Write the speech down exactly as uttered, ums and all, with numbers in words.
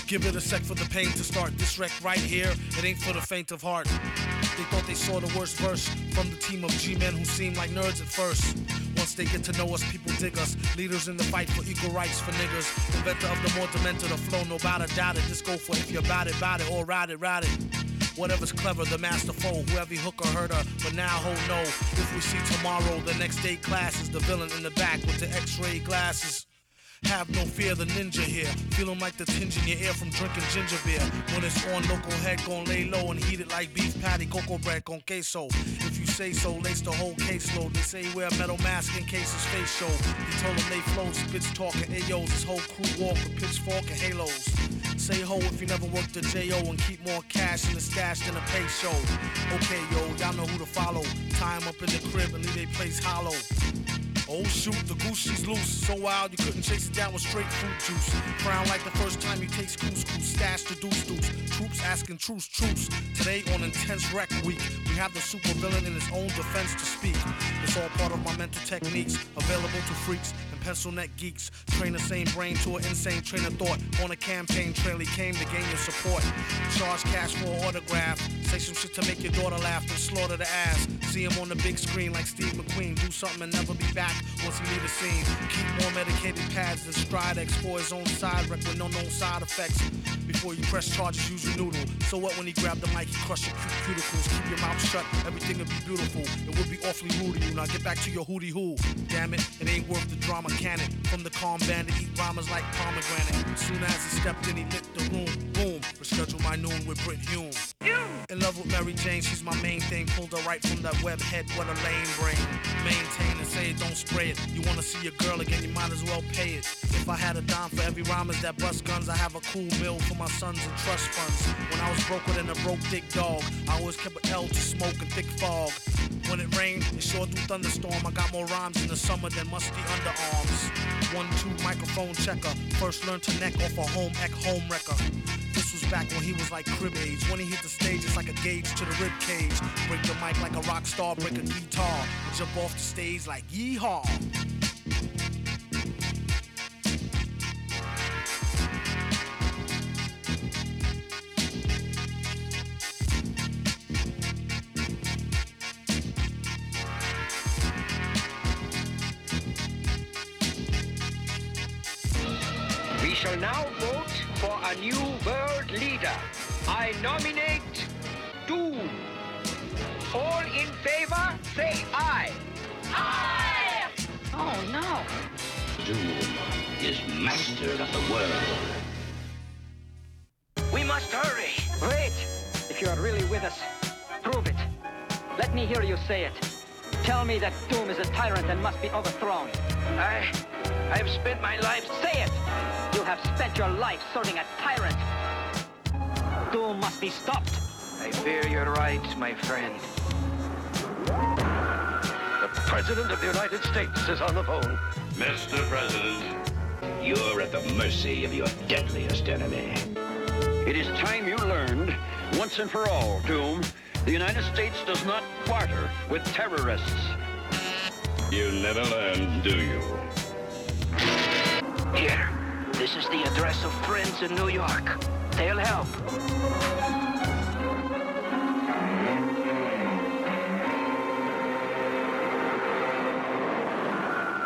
Give it a sec for the pain to start. This wreck right here, it ain't for the faint of heart. They thought they saw the worst verse from the team of G-men who seemed like nerds at first. Once they get to know us, people dig us. Leaders in the fight for equal rights for niggas. Inventor of the more demented, the flow, no doubt doubt it. Just go for it if you're about it, about it, or ride it, ride it. Whatever's clever, the masterful, whoever hook or hurt her. But now, ho, no. If we see tomorrow, the next day class is the villain in the back with the x-ray glasses. Have no fear, the ninja here. Feeling like the tinge in your ear from drinking ginger beer. When it's on, local head gon' lay low and heat it like beef patty, cocoa bread con queso. If you say so, lace the whole caseload. They say wear a metal mask in case his face show. He told them they flow, spits talking Ayos. His whole crew walk with pitchfork and halos. Say ho if you never worked a J O and keep more cash in the stash than a pay show. Okay, yo, y'all know who to follow. Tie him up in the crib and leave they place hollow. Oh shoot, the goose she's loose, so wild you couldn't chase it down with straight fruit juice. Frown like the first time you taste couscous, stash the deuce deuce. Troops asking truce, truce. Today on Intense Rec Week, we have the super villain in his own defense to speak. It's all part of my mental techniques, available to freaks and pencil neck geeks. Train the same brain to an insane train of thought. On a campaign trail he came to gain your support. Charge cash for an autograph. Say some shit to make your daughter laugh and slaughter the ass. See him on the big screen like Steve McQueen. Do something and never be back once he leave the scene. Keep more medicated pads than Stridex for his own side wreck with no known side effects. Before you press charges, use your noodle. So what when he grabbed the mic, he crushed your cute cuticles. Keep your mouth shut, everything will be beautiful. It would be awfully rude to you. Now get back to your hootie hoo. Damn it, it ain't worth the drama, can it? From the calm band to eat rhymes like pomegranate. Soon as he stepped in, he lit the room. Boom, reschedule my noon with Brit Hume. In love with Mary Jane, she's my main thing. Pulled her right from that web head, what a lame brain. Maintain and say it, don't spray it. You wanna see your girl again, you might as well pay it. If I had a dime for every rhymers that bust guns, I have a cool bill for my sons and trust funds. When I was broker than a broke dick dog, I always kept an L to smoke and thick fog. When it rained, it sure do thunderstorm. I got more rhymes in the summer than musty underarms. One, two, microphone checker. First learned to neck off a home ec home wrecker. This was back when he was like crib age. When he hit the stage, it's like a gauge to the rib cage. Break the mic like a rock star, break a guitar, and jump off the stage like yeehaw. We shall now vote for a new world leader. I nominate Doom. All in favor, say aye. Aye! Oh no. Doom is master of the world. We must hurry. Wait. If you are really with us, prove it. Let me hear you say it. Tell me that Doom is a tyrant and must be overthrown. I... I've spent my life... Say it! You have spent your life serving a tyrant. Doom must be stopped. I fear you're right, my friend. The President of the United States is on the phone. Mister President, you're at the mercy of your deadliest enemy. It is time you learned, once and for all, Doom, the United States does not barter with terrorists. You never learn, do you? Here, this is the address of friends in New York. They'll help.